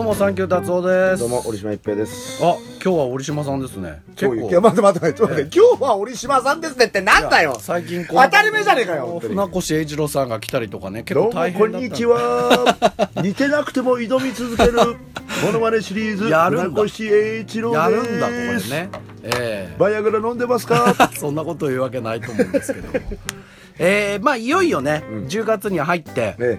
もサンキュー達夫です。 どうも折島一平です。 あ、今日は折島さんですね。 結構いや待って、今日は折島さんですねってなんだよ。 最近当たり前じゃねえかよ。 船越英二郎さんが来たりとかね、結構大変だった。 どうもこんにちは。似てなくても挑み続けるモノマネシリーズ船越英一郎です。 やるんだこれね。 バイアグラ飲んでますか？ そんなこと言うわけないと思うんですけど。まあいよいよね、10月に入って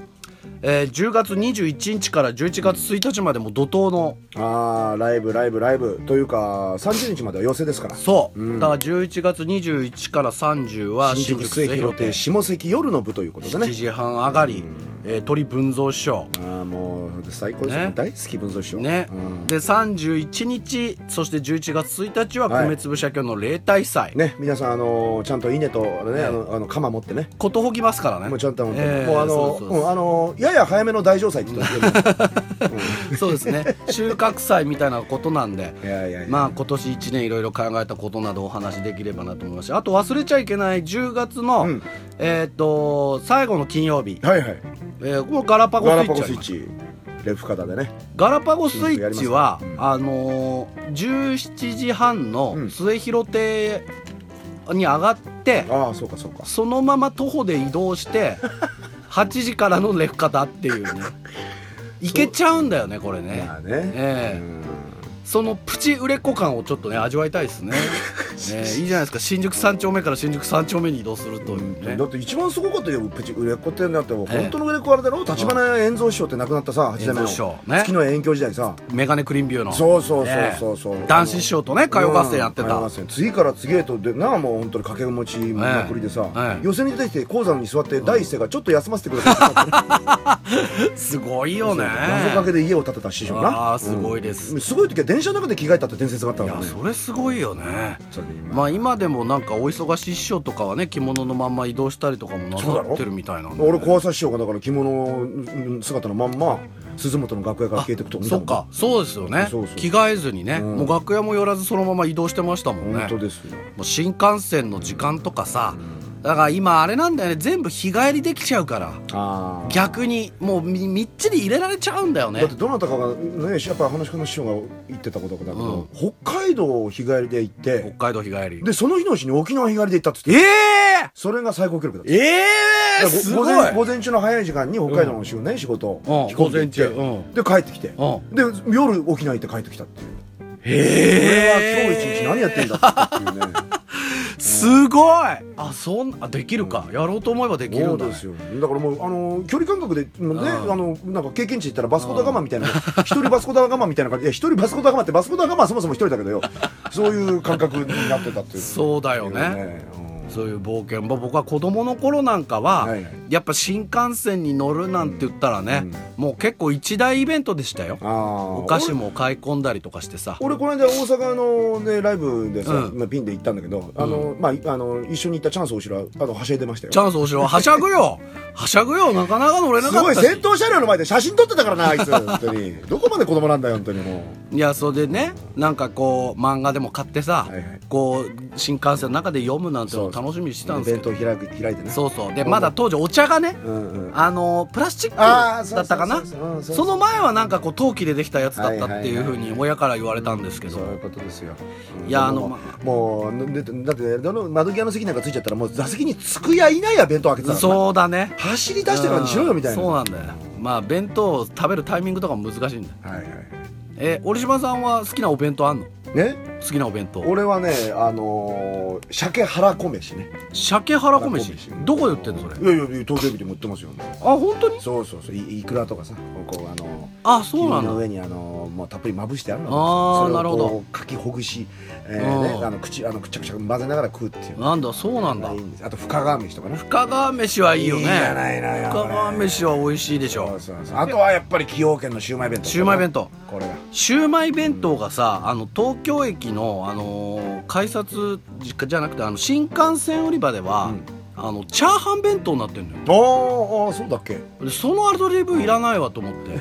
。10月21日から11月1日までも怒涛のライブというか30日までは寄せですから。 そう、だから11月21から30は新宿末広亭下関夜の部ということでね、 7時半上がり、鳥文蔵師匠、 もう最高ですね、大好き文蔵師匠ね、で31日そして11月1日は米粒社協の例大祭ね。皆さんちゃんと稲とね、鎌持ってね、 ことほぎますからね。 もうちゃんともうやや早めの大城祭って言ってそうですね、収穫祭みたいなことなんでまあ今年1年いろいろ考えたことなどお話しできればなと思いますし、あと忘れちゃいけない10月の、最後の金曜日、このガラパゴスイッチレフカダでね。 ガラパゴスイッチは、17時半の末広亭に上がって、そのまま徒歩で移動して8時からのレフカダっていうね、いけちゃうんだよねこれね。そのプチ売れっ子感をちょっとね味わいたいですね。いいじゃないですか、新宿3丁目から新宿3丁目に移動するというね。 だって一番すごかったよプチ売れっ子ってなって、本当の売れっ子あれだろ、立花円蔵師匠って亡くなったさ、8代目の月の遠距時代さ、 メガネクリーンビューのそう男子師匠とね歌謡合戦やってた。 次から次へとでな、もう本当に掛け持ちまくりでさ、寄席に出てきて講座に座って第一声がちょっと休ませてください。すごいよね。 謎かけで家を建てた師匠な。 すごいです。 すごい時は電車の中で着替えたって伝説があったからね。 それすごいよね。まあ今でもなんかお忙しい師匠とかはね、着物のまんま移動したりとかもなさってるみたいなんで。 俺小朝師匠がだから着物姿のまんま鈴本の楽屋から消えていくと。 そっか、そうですよね。着替えずにね、もう楽屋も寄らずそのまま移動してましたもんね。 本当ですよ。 もう新幹線の時間とかさ、だから今あれなんだよね、全部日帰りできちゃうから、逆にもうみっちり入れられちゃうんだよね。 だってどなたかがね、やっぱ話し家の師匠が言ってたことだけど、北海道を日帰りで行って、 北海道日帰りでその日のうちに沖縄日帰りで行ったっつって。それが最高記録だった。すごい。午前中の早い時間に北海道の仕事ね、仕事午前中で帰ってきて、で夜沖縄行って帰ってきたっていう。 俺は今日一日何やってんだっていうね。 すごい。できるか、やろうと思えばできるんだ。 そうですよ。だからもう距離感覚でね、なんか経験値言ったらバスコダガマみたいな、一人バスコダガマみたいな感じで、一人バスコダガマってバスコダガマはそもそも一人だけどよ、そういう感覚になってたっていう。 そうだよね。そういう冒険。僕は子供の頃なんかはやっぱ新幹線に乗るなんて言ったらね、もう結構一大イベントでしたよ。お菓子も買い込んだりとかしてさ。 俺この間大阪のねライブでさ、ピンで行ったんだけど、一緒に行ったチャンス大城ははしゃいでましたよ。 チャンス大城ははしゃぐよ。なかなか乗れなかったし。 すごい先頭車両の前で写真撮ってたからな、あいつ。本当にどこまで子供なんだよ本当にもう。いや、それでね、なんかこう漫画でも買ってさ、こう新幹線の中で読むなんてのを楽しみにしてたんですけど、 弁当開いてね。 そうで、まだ当時お茶がね、プラスチックだったかな。その前はなんかこう陶器でできたやつだったっていうふうに親から言われたんですけど。 そういうことですよ。 いや、 もうだって窓際の席なんかついちゃったらもう座席につくやいないや弁当開けてたら。 そうだね、 走り出してからにしろよみたいな。 そうなんだよ。まあ弁当を食べるタイミングとかも難しいんだよ。折島さんは好きなお弁当あんの？好きなお弁当。 俺はね、鮭腹こ飯ね。 鮭腹こ飯どこで売ってんのそれ？ いや東京駅でも売ってますよ。 本当に？ そういくらとかさ、 そうなの。 の上にもうたっぷりまぶしてあるの。 それをこうかきほぐし、くちゃくちゃ混ぜながら食うっていう。 なんだ、そうなんだ。 あと深川飯とかね。 深川飯はいいよね。 いいじゃないのよ。 深川飯は美味しいでしょ。 あとはやっぱり崎陽軒のシウマイ弁当。 シウマイ弁当。 これがシウマイ弁当がさ、東京駅の改札じゃなくて新幹線売り場では、チャーハン弁当になってんのよ。 そうだっけ。 そのアドリブいらないわと思って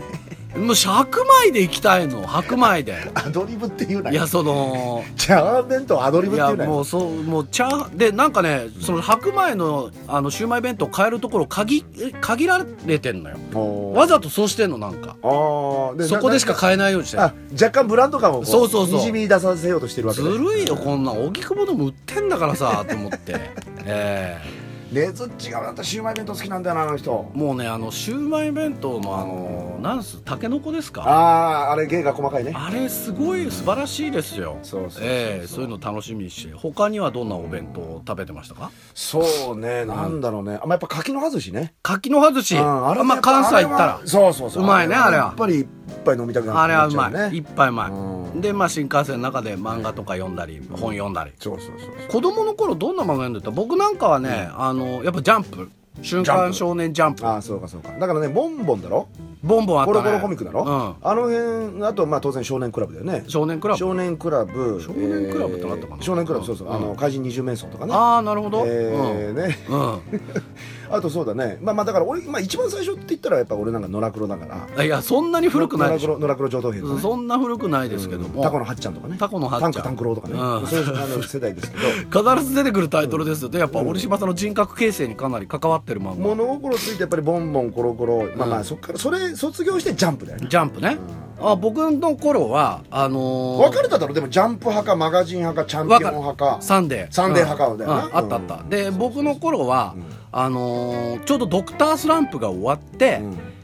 もう白米で行きたいの、白米で。 アドリブっていうなよ。 いや、そのチャーハン弁当アドリブっていうなよ。 いや、もうそう、もうチャーハンで、なんかね、その白米のシウマイ弁当買えるところ限られてんのよ。わざとそうしてんの、なんか。そこでしか買えないようにしてる。 若干ブランド感をそうそうそうにじみ出させようとしてるわけずるいよ、こんなん荻窪でも売ってんだからさと思って。 ねずっちがまたシウマイ弁当好きなんだよな、あの人。 もうね、シウマイ弁当のなんす、タケノコですか。 あれ芸が細かいね。 あれすごい素晴らしいですよ。そういうの楽しみにして。他にはどんなお弁当を食べてましたか。 そうね、なんだろうね、やっぱ柿の葉寿司ね。 柿の葉寿司、まあ関西行ったらうまいね、あれは。 やっぱり一杯飲みたくなる。 あれはうまい、一杯うまい。で、まあ新幹線の中で漫画とか読んだり、本読んだり。子供の頃どんな漫画読んでた。僕なんかはね、やっぱジャンプ、週刊少年ジャンプ。 そうかそうか。だからね、ボンボンだろ、 ボンボンあったね。 コロコロコミックだろ、あの辺。あとまあ当然少年クラブだよね。 少年クラブってなったかな。少年クラブ、そうそう、怪人二十面相とかね。 なるほど。 あとそうだね、まあだから俺一番最初って言ったらやっぱ俺なんか野良黒だから。 いや、そんなに古くないでしょ。 野良黒上等兵とかね。 そんな古くないですけども、 タコのはっちゃんとかね。 タコのはっちゃん、 タンクローとかね、そういう世代ですけど、 必ず出てくるタイトルですよ。で、やっぱ折島さんの人格形成にかなり関わってる漫画。 物心ついてやっぱりボンボンコロコロ、まあそっからそれ卒業してジャンプだよね。 ジャンプね。僕の頃は分かれただろ。でもジャンプ派かマガジン派かチャンピオン派かサンデー派かだよな。 あったあった。で、僕の頃はちょうどドクタースランプが終わって、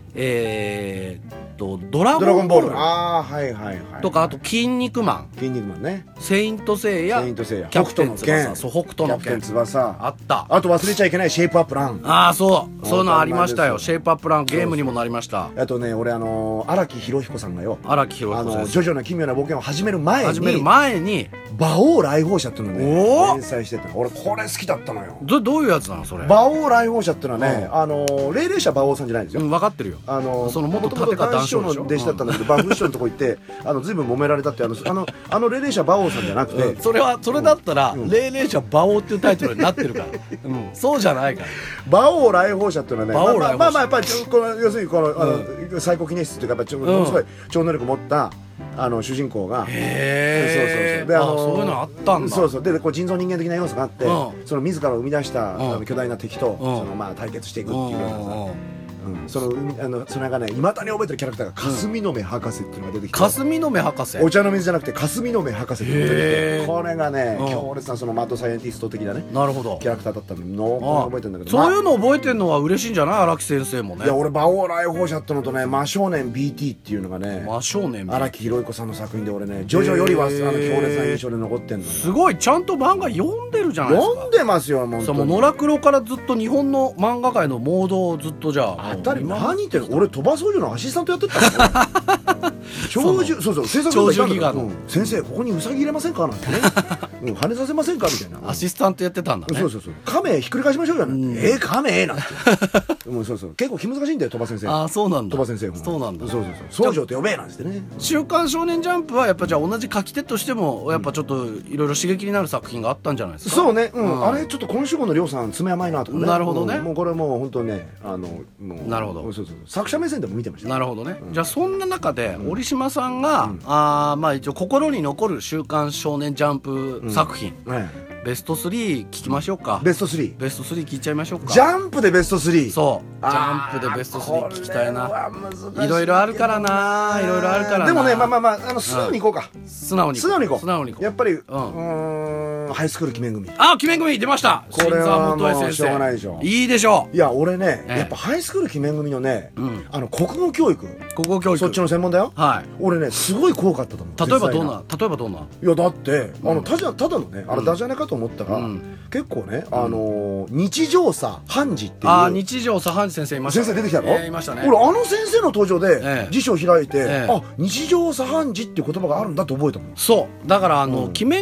ドラゴンボールとか、あと筋肉マンね、 セイントセイヤ、キャプテン翼、そう、北斗の拳、あった。 あと忘れちゃいけないシェイプアップラン。 そういうのありましたよ。シェイプアップランゲームにもなりました。 あとね、俺荒木博彦さんがよ、 荒木博彦先生、 ジョジョの奇妙な冒険を始める前に馬王来訪者っていうのをね連載してた。俺これ好きだったのよ。 どういうやつなのそれ。 馬王来訪者っていうのはね、霊霊者馬王さんじゃないんですよ。 分かってるよ。その元立川談師匠の弟子だったんだけど、バフ師匠のとこ行ってずいぶん揉められたって。霊霊者馬王さんじゃなくて、 それだったら霊霊者馬王っていうタイトルになってるから。そうじゃないから。 馬王来訪者っていうのはね、まあやっぱり要するにこの最高記念室っていうか、やっぱりものすごい超能力持った主人公が、そういうのあったんだ。 そうで人造人間的な要素があって、その自らを生み出した巨大な敵と対決していくっていうようなさ。それがね、いまだに覚えてるキャラクターが霞の目博士っていうのが出てきて、 霞の目博士、 お茶の水じゃなくて霞の目博士っていうのが出てきて、これがね強烈なそのマッドサイエンティスト的なねキャラクターだったの覚えてるんだけど、 そういうの覚えてるのは嬉しいんじゃない、荒木先生もね。 いや、俺馬王来訪者ってのとね、魔少年 BT っていうのがね、荒木博彦さんの作品で、俺ねジョジョよりは強烈な印象で残ってんのよ。すごいちゃんと漫画読んでるじゃないですか。 読んでますよ。もう野良黒からずっと日本の漫画界のモードをずっと、じゃあ何言ってる。俺鳥羽総司のアシスタントやってたの。そう制作長寿ギガの先生、ここにウサギ入れませんかなんてね、跳ねさせませんかみたいなアシスタントやってたんだね。 そう亀ひっくり返しましょうよなんて。亀なんて。結構気難しいんだよ、鳥羽先生。 そうなんだ。 鳥羽先生。 そうなんだ。 総城って呼べなんつってね。 週刊少年ジャンプはやっぱじゃあ同じ書き手としてもやっぱちょっといろいろ刺激になる作品があったんじゃないですか。 そうね。あれちょっと今週号のりょうさん爪甘いなとかね。 なるほどね。 もうこれもう本当ね、 なるほど。 作者目線でも見てました。 なるほどね。じゃあそんな中で折島さんがまあ一応心に残る週刊少年ジャンプ作品、ベスト3聞きましょうか。 ベスト3 聞いちゃいましょうか。 ジャンプでベスト 3。 そうジャンプでベスト3聞きたいな。いろいろあるからな。 でもね、素直にいこうか。 素直にいこう。 やっぱりハイスクール鬼面組。 鬼面組出ました。 これはもうしょうがないでしょ。 いいでしょう。 いや、俺ね、やっぱハイスクール鬼面組のね、国語教育、そっちの専門だよ。俺ね、すごい効果あったと思う。 例えばどんな。 いや、だってただのね、ダジャレかと思ったら結構ね、日常茶飯事っていう。 日常茶飯事先生いました。 先生出てきたろ。 いましたね。 俺先生の登場で辞書開いて、日常茶飯事っていう言葉があるんだって覚えたもん。 そうだから鬼面組はや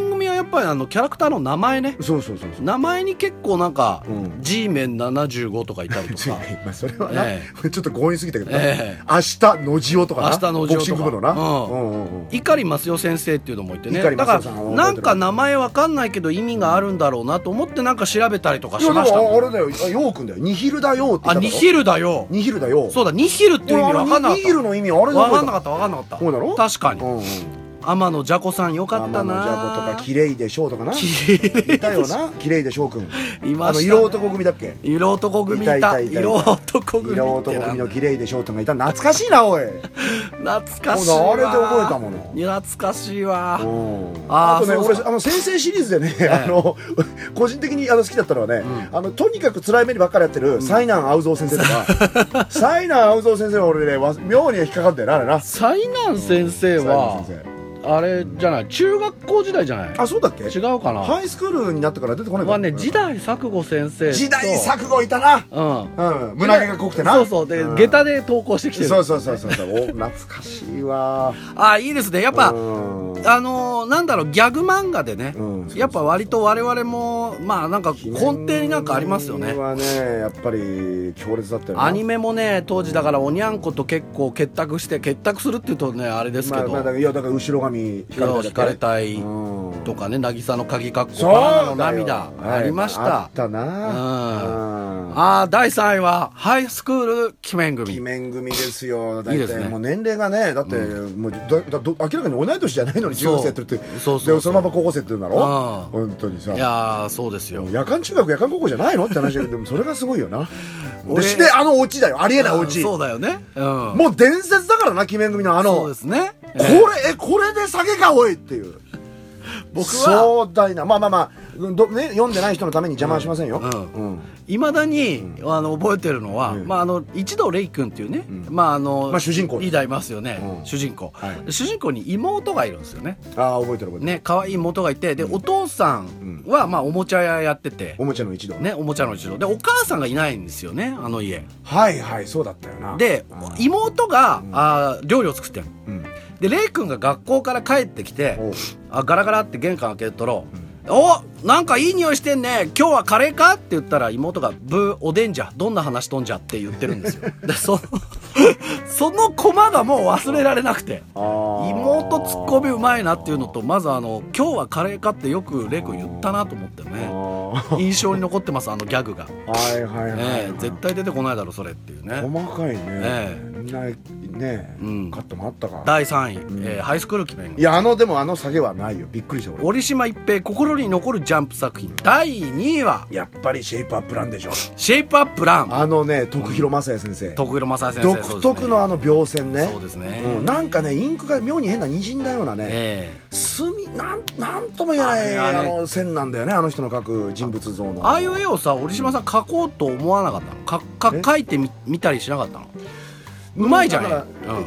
やっぱりキャラクターの名前ね、 そう名前に結構なんか、 G メン75とかいたりとかまあそれはな、ちょっと強引すぎたけど、明日のじおとかな、 明日のじおとかボクシング部のな、 碇正代先生っていうのもいてね、だからなんか名前わかんないけど意味があるんだろうなと思ってなんか調べたりとかしましたもん。 あれだよ、ようくんだよ、ニヒルだよって言った。 ニヒルだよ、 ニヒルだよ、 そうだ、ニヒルっていう意味わかんなかった。 ニヒルの意味あれわかんなかったそうだろ、 確かに。天野じゃこさんよかったな。 天野じゃことか綺麗でしょうとかな、いたよな、綺麗でしょうくん。 いましたね。 色男組だっけ。 色男組いた。色男組の綺麗でしょうとかいた。懐かしいなおい。 懐かしいわ。 あれで覚えたもの。 懐かしいわ。 あとね、俺先生シリーズでね、個人的に好きだったのはね、とにかく辛い目にばっかりやってる災難青蔵先生とか。災難青蔵先生は俺ね、妙に引っかかってるな、あれな。 災難先生はあれじゃない、中学校時代じゃない。 あ、そうだっけ。 違うかな。 ハイスクールになってから出てこないかね。時代錯誤先生。 時代錯誤いたな。胸毛が濃くてな。 そうそう、で下駄で投稿してきてる。 そう懐かしいわ。 あ、いいですね。やっぱなんだろう、ギャグ漫画でね、やっぱ割と我々もまあなんか根底になんかありますよね。 はね、やっぱり強烈だったよね。 アニメもね、当時だからおにゃんこと結構結託するっていうとねあれですけど、 いやだから後ろ髪引かれたいとかね、渚の鍵かっこバナナの涙ありました。 あったな。 第3位はハイスクール鬼面組。 鬼面組ですよ。大体もう年齢がね、だってもう明らかに同い年じゃないのに中学生やってるって、でそのまま高校生って言うんだろ。本当にさ。 いやそうですよ。 夜間中学夜間高校じゃないのって話だけど、でもそれがすごいよな。でオチだよ、ありえないオチ。 そうだよね。 もう伝説だからな、鬼面組のそうですね。 これで下げかおいっていう。僕は壮大な、まあね、読んでない人のために邪魔はしませんよ。 いまだに覚えてるのは、一度レイ君っていうね、 主人公リーダーいますよね。主人公に妹がいるんですよね。 覚えてるね、可愛い妹がいて、でお父さんはおもちゃ屋やってて、 おもちゃの一度ね、おもちゃの一度で、お母さんがいないんですよね、あの家。 はいそうだったよな。 で妹が料理を作ってる。でレイ君が学校から帰ってきて、ガラガラって玄関開けたら、お、なんかいい匂いしてんね、今日はカレーかって言ったら、妹がブーおでんじゃ、どんな話とんじゃって言ってるんですよ。でそのコマがもう忘れられなくて、妹ツッコミうまいなっていうのと、まず今日はカレーかってよくレイ君言ったなと思ってね、印象に残ってます、ギャグが。絶対出てこないだろそれっていうね。 細かいね。みんなね、カットもあったか。 第3位、ハイスクール鬼面組。 いやでも下げはないよ、びっくりした俺。 折島一平心に残るジャンプ作品第2位はやっぱりシェイプアップランでしょ。 シェイプアップラン、 徳弘正也先生。 徳弘正也先生、 独特の描線ね。 そうですね。 なんかね、インクが妙に変な滲んだようなね、なんとも言えない線なんだよね、あの人の描く人物像の。 ああいう絵をさ、折島さん描こうと思わなかったの？描いてみたりしなかったの？うまいじゃん。 でね、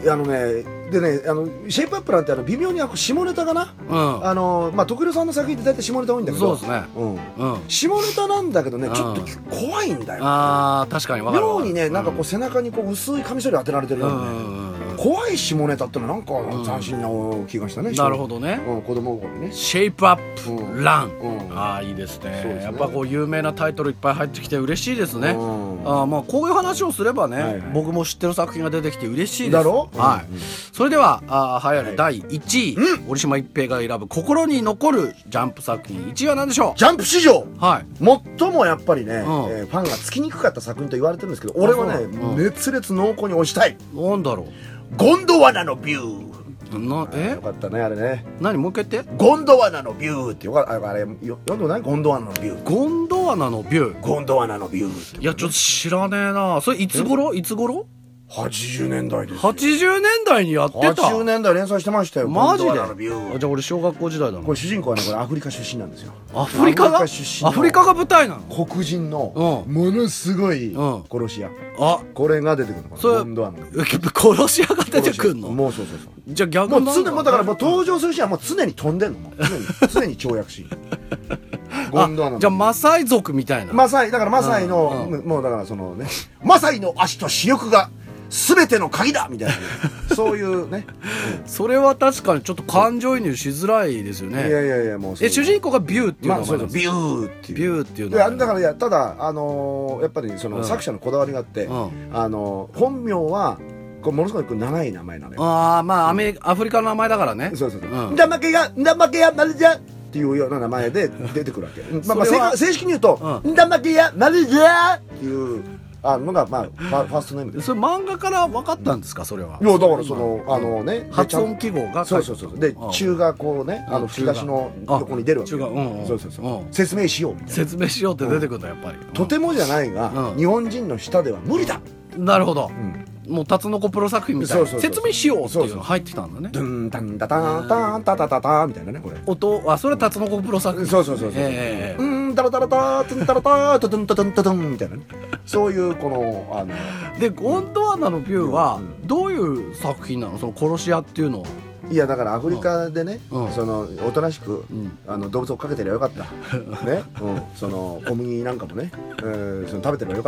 シェイプアップなんて微妙に下ネタかな。徳弘さんの作品って大体下ネタ多いんだけど、 そうですね。 下ネタなんだけどね、ちょっと怖いんだよ。 確かに分かる。 妙にね、なんか背中に薄いカミソリ当てられてるようなね、怖い下ネタってのはなんか斬新な気がしたね。 なるほどね。 子供心にね。 シェイプアップラン、いいですね。やっぱ有名なタイトルいっぱい入ってきて嬉しいですね。こういう話をすればね、僕も知ってる作品が出てきて嬉しいです。 だろ。 それでは栄えある第1位、折島一平が選ぶ心に残るジャンプ作品1位は何でしょう？ ジャンプ史上最もやっぱりね、ファンがつきにくかった作品と言われてるんですけど、俺はね、熱烈濃厚に推したい。 なんだろう。 ゴンドワナのビュー。 よかったね、あれね。 何、もう一回言って。 ゴンドワナのビューってよかった。あれ読んでもない？ゴンドワナのビュー。 ゴンドワナのビュー。 ゴンドワナのビュー。 いや、ちょっと知らねえな。それいつ頃 ？80年代です。 80年代にやってた。 80年代連載してましたよ。 マジで？ じゃあ俺小学校時代だな。 これ主人公はね、これアフリカ出身なんですよ。 アフリカが舞台なの？ 黒人のものすごい殺し屋。これが出てくるの。 それ殺し屋が出てくるの？ もうそう。 じゃあ逆にだから登場するシーンはもう常に飛んでんの。常に跳躍シーン。 じゃあマサイ族みたいな。 マサイのもうだからそのね、マサイの足と視力が全ての鍵だみたいなそういうね、 それは確かにちょっと感情移入しづらいですよね。 いやもう主人公がビューっていう名前なんですか？ ビューっていうビューっていうのはだからただやっぱりその作者のこだわりがあって、本名はこうものすごく長い名前なのよ。 ああ、まあアフリカの名前だからね。 そうんだまけやまるじゃっていうような名前で出てくるわけ。正式に言うとんだまけやまるじゃっていうのがファーストネームです。 それ漫画から分かったんですか？それは。 いやだからそのね発音記号がそうで中がこうね吹き出しの横に出るわけ。そう説明しようみたいな。 説明しようって出てくるんだやっぱり。 とてもじゃないが日本人の舌では無理だ。 なるほど。もうタツノコプロ作品みたいな説明しようっていうのが入ってきたんだね。 ドゥンタンタタンタンタタタタみたいなねこれ。 音それタツノコプロ作品。 そうタラタラタトゥンタラタトゥンタトゥンタトゥンみたいなね。そういうこのでゴンドワナのビューはどういう作品なの？その殺し屋っていうのは。 いやだからアフリカでね、そのおとなしく、動物をかけてりゃよかったね、その小麦なんかもね、その食べてりゃよかった、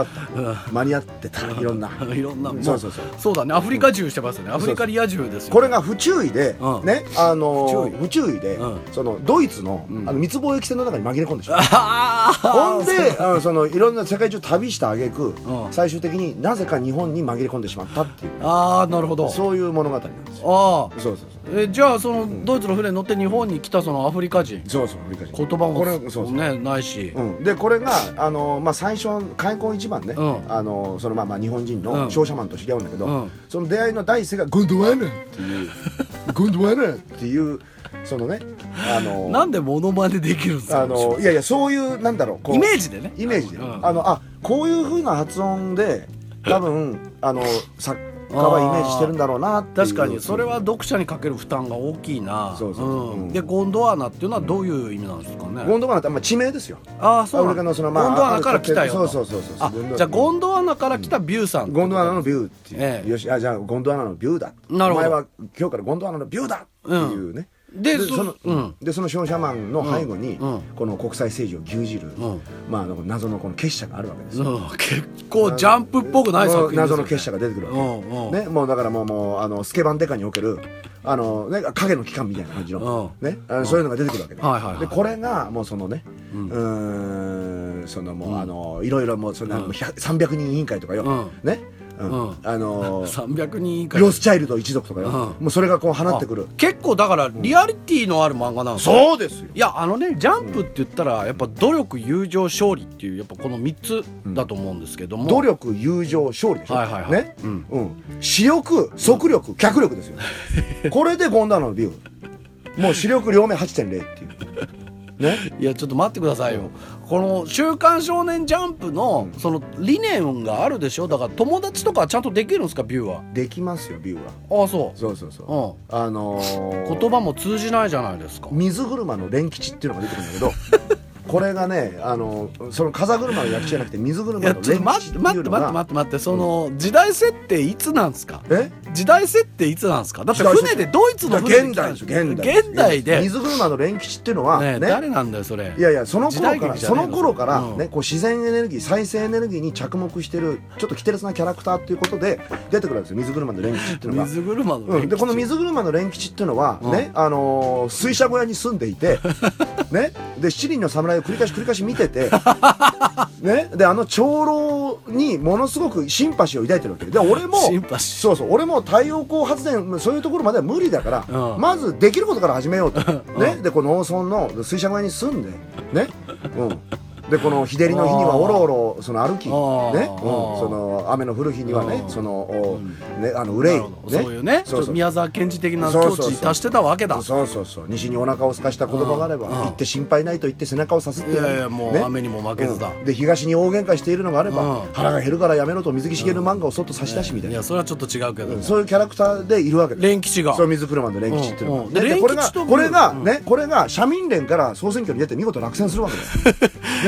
間に合ってたいろんなそうだね、アフリカ獣してますよね。アフリカリア獣ですよ。 これが不注意でね、不注意でそのドイツの密貿易船の中に紛れ込んでしまう。ほんでそのいろんな世界中旅した挙句最終的になぜか日本に紛れ込んでしまったっていう。 ああなるほど。 そういう物語なんですよ。 ああそうじゃあそのドイツの船に乗って日本に来たそのアフリカ人、 そうアフリカ人、 言葉もねないし、 でこれが最初開口一番ね、その日本人の商社マンと知り合うんだけど、その出会いの第一声がゴンドワナっていうゴンドワナっていうそのねなんでモノマネできるんですか？ いやそういうなんだろうイメージでね、 こういう風な発音で多分作家はイメージしてるんだろうなっていう。 確かにそれは読者にかける負担が大きいな。でゴンドワナっていうのはどういう意味なんですかね？ ゴンドワナって地名ですよ。 ああそうなんだ。ゴンドワナから来たよと。 そうじゃあゴンドワナから来たビューさん。 ゴンドワナのビューっていう。よしじゃあゴンドワナのビューだ。お前は今日からゴンドワナのビューだっていうね。でその商社マンの背後にこの国際政治を牛耳る謎のこの結社があるわけですよ。 結構ジャンプっぽくない作品ですよね。 謎の結社が出てくるわけね。もうだからもうスケバンデカにおける影の機関みたいな感じのねそういうのが出てくるわけで、でこれがもうそのねそのもういろいろもう300人委員会とかよね。300人以下ロスチャイルド一族とかよ、もうそれがこう放ってくる。 結構だからリアリティのある漫画なんですよ。 そうですよ。 いやジャンプって言ったらやっぱ努力友情勝利っていうやっぱこの3つだと思うんですけども、 努力友情勝利でしょ。ね、視力速力脚力ですよ。これでゴンドワナのビュー、もう視力両面 8.0 っていうね。 いやちょっと待ってくださいよ。この「週刊少年ジャンプ」のその理念があるでしょ。だから友達とかちゃんとできるんですか？ビューはできますよ。ビューはそう言葉も通じないじゃないですか。 水車の連吉っていうのが出てくるんだけどこれがねその風車の役者じゃなくて水車の連吉っていうのが待ってその時代設定いつなんですか？時代設定いつなんですか？だって船でドイツの船で来たんですよ。現代で水車の連吉っていうのは誰なんだよそれ。 いやその頃からねこう自然エネルギー再生エネルギーに着目してるちょっと奇烈なキャラクターっていうことで出てくるんですよ。水車の連吉っていうのが。 水車の連吉でこの水車の連吉っていうのはね水車小屋に住んでいてねで七人の侍を繰り返し見ててねで長老にものすごくシンパシーを抱いてるわけで、俺も俺も太陽光発電そういうところまでは無理だから、まずできることから始めようとね。でこの農村の水車小屋に住んでねでこの日照りの日にはおろおろその歩きね、その雨の降る日にはねその憂いそういうね宮沢賢治的な境地に達してたわけだ。 そう西にお腹を空かした子供があれば行って心配ないと言って背中をさすってやる。 いやもう雨にも負けずだ。 で東に大喧嘩しているのがあれば腹が減るからやめろと水木しげる漫画をそっと差し出しみたいな。 いやそれはちょっと違うけどそういうキャラクターでいるわけです。 連吉がそう水車の連吉っていうのがこれが社民連から総選挙に出て見事落選するわけですね。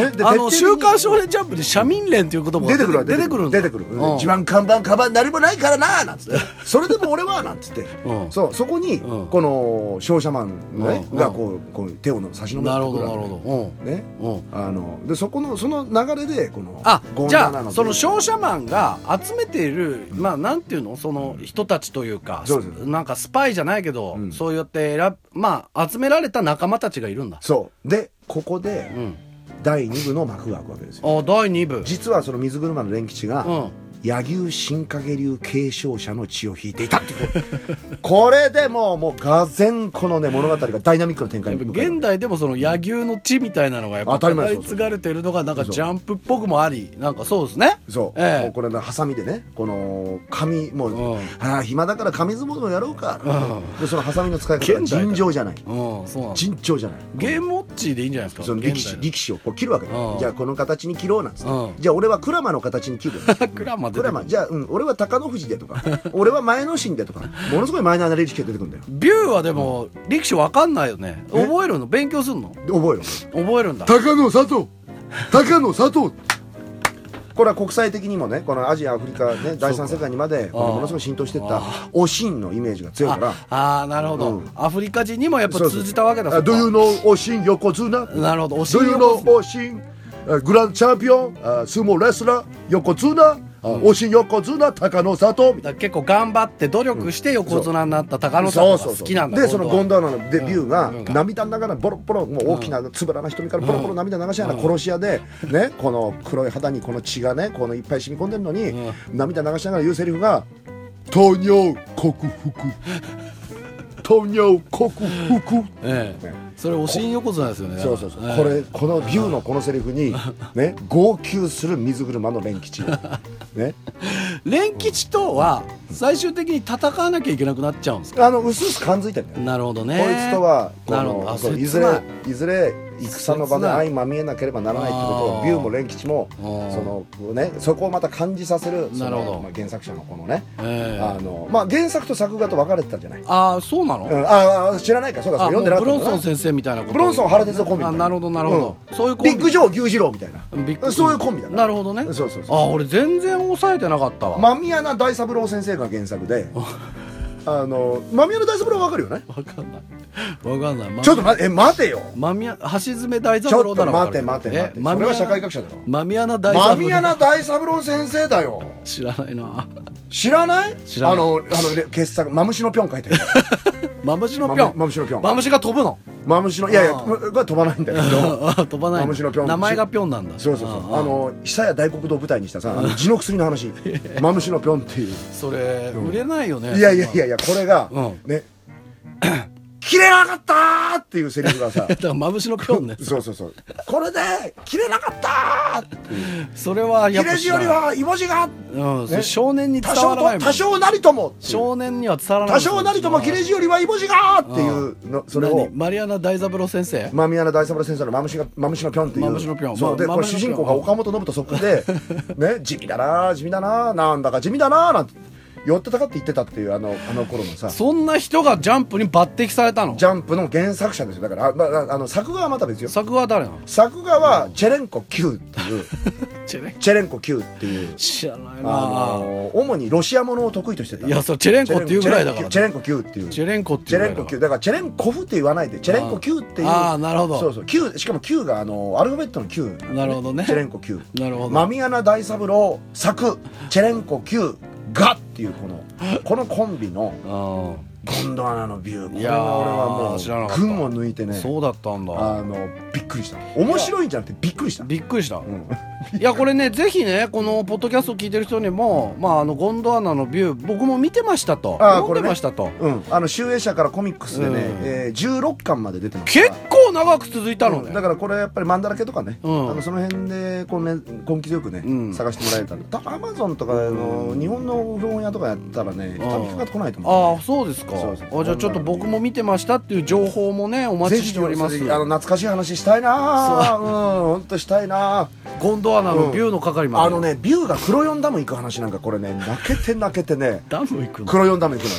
ね、で週刊少年ジャンプで社民連っていう言葉が出てくる一番看板カバン何もないからななんつってそれでも俺はなんつってそこにこの商社マンがこう手を差し伸べてくるわけね。でその流れでこのじゃあその商社マンが集めているまあなんていうのその人たちというかなんかスパイじゃないけどそうやってまあ集められた仲間たちがいるんだ。 そうでここで第2部の幕が開くわけですよ。 第2部実はその水車の連吉が柳生新影流継承者の血を引いていたっていうこれでもうがぜんこのね物語がダイナミックな展開に向かう。 現代でもその柳生の血みたいなのがやっぱ語り継がれてるのがなんかジャンプっぽくもありなんかそうですね。 そう、もうこれねハサミでねこの紙もう暇だから紙相撲をやろうかでそのハサミの使い方が尋常じゃない尋常じゃないゲームウォッチでいいんじゃないですか。 その力士をこう切るわけじゃあこの形に切ろうなんつってじゃあ俺は鞍馬の形に切るじゃあ俺は貴乃富士でとか俺は前の神でとかものすごいマイナーな力士が出てくるんだよ。 ビューはでも力士わかんないよね。覚えるの勉強するの覚えるんだ。 貴乃佐藤これは国際的にもねこのアジアアフリカね第三世界にまでものすごい浸透していったおしんのイメージが強いからなるほどアフリカ人にもやっぱ通じたわけだ。 Do you know おしん横綱なるほどおしん Do you know おしんグランドチャンピオン相撲レスラー横綱おしん横綱貴乃里みたいな結構頑張って努力して横綱になった貴乃里が好きなんだ。 でそのゴンドワナのデビューが涙ながらボロボロもう大きなつぶらな瞳からボロボロ涙流しながら殺し屋でねこの黒い肌にこの血がねこのいっぱい染み込んでるのに涙流しながら言うセリフが糖尿克服糖尿克服それおしん横綱ですよね。 そうこのビューのこのセリフにね号泣する水車の連吉ね連吉とは最終的に戦わなきゃいけなくなっちゃうんですか。 うすうす感づいてるんだよ。 なるほどね。 こいつとはいずれ戦の場で相まみえなければならないってことをビューも連吉もそこをまた感じさせる原作者のこのね原作と作画と分かれてたじゃない。 そうなの。 知らないか。そうだ読んでなかった。 ブロンソン先生みたいなこと。 ブロンソン原哲夫コンビ。 なるほどなるほど。そういうコンビ。 ビッグジョー牛次郎みたいなそういうコンビだ。 なるほどね。 そう俺全然抑えてなかったわ。 間宮名大三郎先生が原作で間宮の大三郎わかるよね。 わかんないちょっと待てよ。 橋爪大三郎だろ。 待てそれは社会学者だろ。 間宮名大三郎先生だよ。 知らないな。 知らない傑作マムシのぴょん書いてるマムシのぴょんマムシが飛ぶの。 マムシのいやこれ飛ばないんだけど飛ばない。名前がぴょんなんだ。 そう久屋大黒堂を舞台にしたさ地の薬の話マムシのぴょんっていう。 それ売れないよね。 いやこれがね切れなかったーっていうセリフがさだからマムシのぴょんね。 そうこれで切れなかったーっていう。 それはやっぱ切れ字よりはイボ字が少年に伝わらないもん。 多少なりとも少年には伝わらない。 多少なりとも切れ字よりはイボ字がっていうのそれをマリアナ大三郎先生間宮名大三郎先生のマムシのぴょんっていうマムシのぴょんそうでこれ主人公が岡本信人そっくりでね地味だななんだか地味だななんて寄ってたかって言ってたっていうあの頃のさ。 そんな人がジャンプに抜擢されたの。 ジャンプの原作者ですよ。だから作画はまた別よ。 作画は誰なの。 作画はチェレンコ Q っていうチェレンコ Q っていう知らないな。 主にロシアものを得意としてた。 いやそうチェレンコっていうぐらいだから。 チェレンコ Q っていうチェレンコっていうぐらいだから。 だからチェレンコフって言わないでチェレンコ Q っていう。 なるほど。 そう Q しかも Q がアルファベットの Q。 なるほどね。 チェレンコ Q。 なるほど。 間宮名大三郎作チェレンコ Qがっていうこのコンビのゴンドワナのビュー。これは俺はもう群を抜いてね。 そうだったんだ。 びっくりした。面白いんじゃなくてびっくりした。 いやこれねぜひねこのポッドキャストを聞いてる人にもゴンドワナのビュー僕も見てましたと読んでましたと。 集英社からコミックスでね16巻まで出てます。 結構長く続いたのね。 だからこれやっぱりマンダラケとかねその辺で根気強くね探してもらえたら多分アマゾンとか日本の古本屋とかやったらね多分引っかかってこないと思う。 そうですか。じゃあちょっと僕も見てましたっていう情報もねお待ちしております。 懐かしい話したいな。本当したいな。 ゴンドワナのビューの係までビューが黒四ダム行く話なんかこれね泣けてねダム行くの。 黒四ダム行くのよ。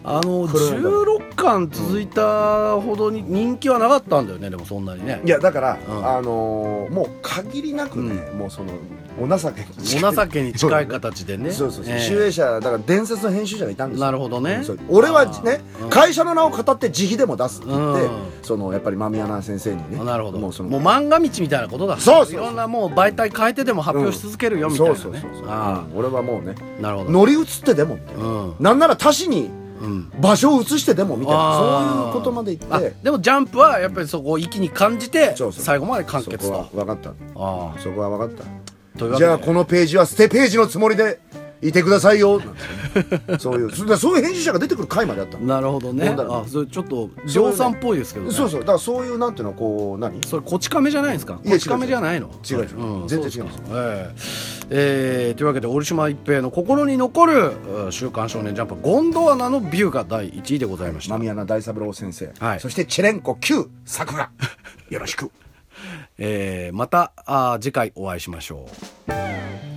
16巻続いたほどに人気はなかったんだよね、でもそんなにね。 いやだから、もう限りなくね、もうそのお情けに近い形でね。 そう集英社だから伝説の編集者がいたんですよ。 なるほどね。 俺はね、会社の名を語って自費でも出すって言って、そのやっぱり間宮先生にね。 なるほど。もう漫画道みたいなことだ。そういろんなもう媒体変えてでも発表し続けるよみたいなね。 俺はもうね、 なるほど。 乗り移ってでもみたいな。なんなら他市に場所を移してでもみたいな、そういうことまで言って。 でもジャンプはやっぱりそこを一気に感じて最後まで完結と。 分かった。そこは分かった。 じゃあこのページは捨てページのつもりでいてくださいよそういう編集者が出てくる回まであった。 なるほどね。それちょっと量産っぽいですけどね。 そうだからそういうなんていうのこう何それこち亀じゃないですか。こち亀じゃないの。 違う全然違います。 というわけで折島一平の心に残る週刊少年ジャンプゴンドワナのビューが第1位でございました。 間宮大三郎先生、そしてチェレンコ旧作画よろしく。 また次回お会いしましょう。